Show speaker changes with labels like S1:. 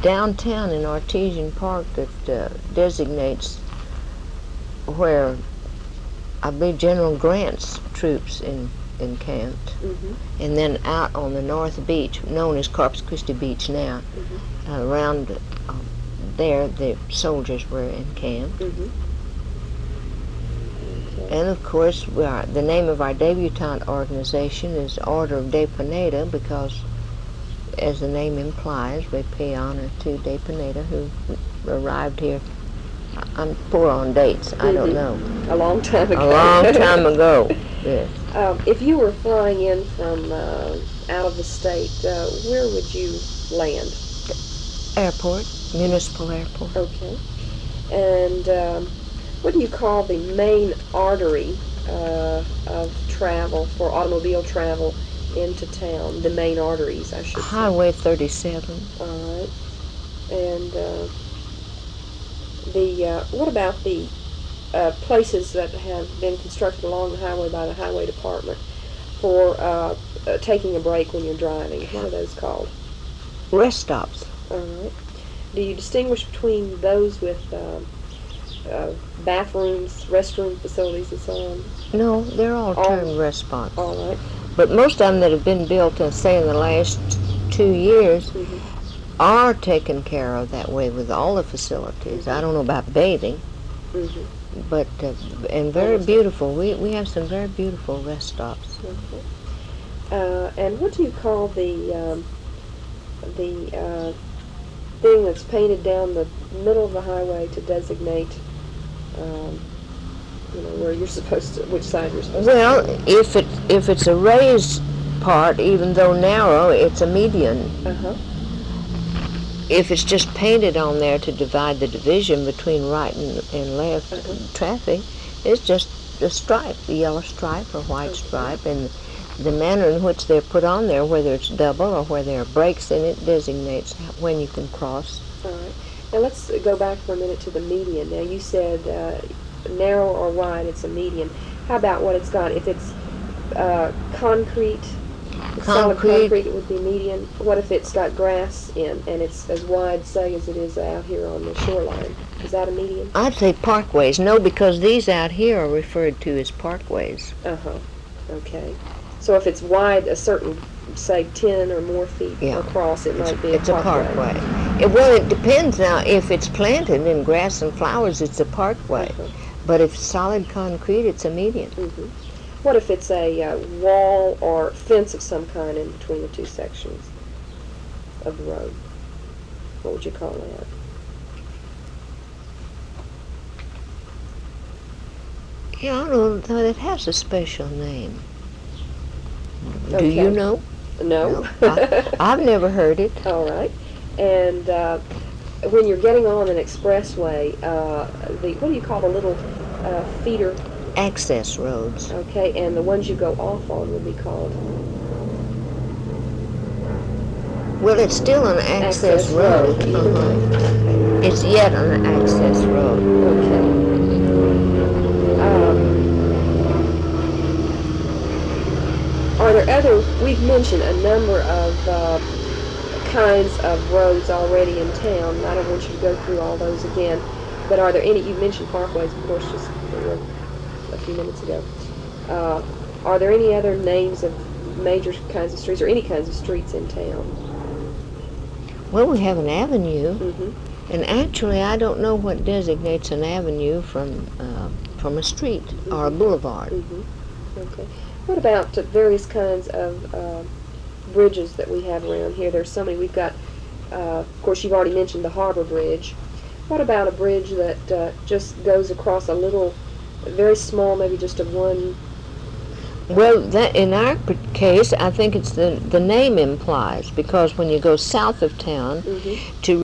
S1: downtown in Artesian Park that designates where I believe General Grant's troops encamped. And then out on the North Beach, known as Corpus Christi Beach now, around there the soldiers were encamped. And of course, the name of our debutante organization is Order of De Pineda, because, as the name implies, we pay honor to De Pineda, who arrived here. I'm poor on dates. I don't know.
S2: A long time ago.
S1: A long time ago. Yes.
S2: If you were flying in from out of the state, where would you land?
S1: Airport, municipal airport.
S2: Okay. And what do you call the main artery of travel for automobile travel into town? The main arteries, I should say.
S1: Highway 37.
S2: All right. And what about the places that have been constructed along the highway by the highway department for taking a break when you're driving? What are those called?
S1: Rest stops.
S2: All right. Do you distinguish between those with bathrooms, restroom facilities, and so on?
S1: No, they're all termed rest spots.
S2: All right.
S1: But most of them that have been built, say, in the last 2 years, are taken care of that way with all the facilities. I don't know about bathing, but and very beautiful. We have some very beautiful rest stops.
S2: And what do you call the thing that's painted down the middle of the highway to designate, where you're supposed to, which side you're supposed to?
S1: Well, if it's a raised part, even though narrow, it's a median. If it's just painted on there to divide the division between right and left traffic, it's just a stripe, the yellow stripe or white stripe, and the manner in which they're put on there, whether it's double or where there are breaks in it, designates when you can cross.
S2: All right. Now let's go back for a minute to the median. Now you said narrow or wide, it's a median. How about what it's got? If it's concrete, solid concrete, it would be median. What if it's got grass in and it's as wide, say, as it is out here on the shoreline? Is that a median?
S1: I'd say parkways. No, because these out here are referred to as parkways.
S2: Okay. So if it's wide, a certain, say, 10 or more feet across, it might be a parkway.
S1: Well, it depends now. If it's planted in grass and flowers, it's a parkway. But if it's solid concrete, it's a median.
S2: What if it's a wall or fence of some kind in between the two sections of the road? What would you call that?
S1: Yeah, I don't know. It has a special name.
S2: Okay.
S1: Do you know?
S2: No.
S1: I've never heard it.
S2: All right. And when you're getting on an expressway, what do you call the little feeder?
S1: Access roads.
S2: Okay, and the ones you go off on would be called?
S1: Well, it's still an access road. It's yet an access road.
S2: Okay. Are there we've mentioned a number of kinds of roads already in town. I don't want you to go through all those again, but are there any, you mentioned parkways, of course, just a few minutes ago. Are there any other names of major kinds of streets or any kinds of streets in town?
S1: Well, we have an avenue, and actually I don't know what designates an avenue from a street or a boulevard.
S2: Okay. What about various kinds of bridges that we have around here? There's so many. We've got, of course, you've already mentioned the Harbor Bridge. What about a bridge that just goes across a little, very small, maybe just a one?
S1: Well, that in our case, I think it's the name implies, because when you go south of town to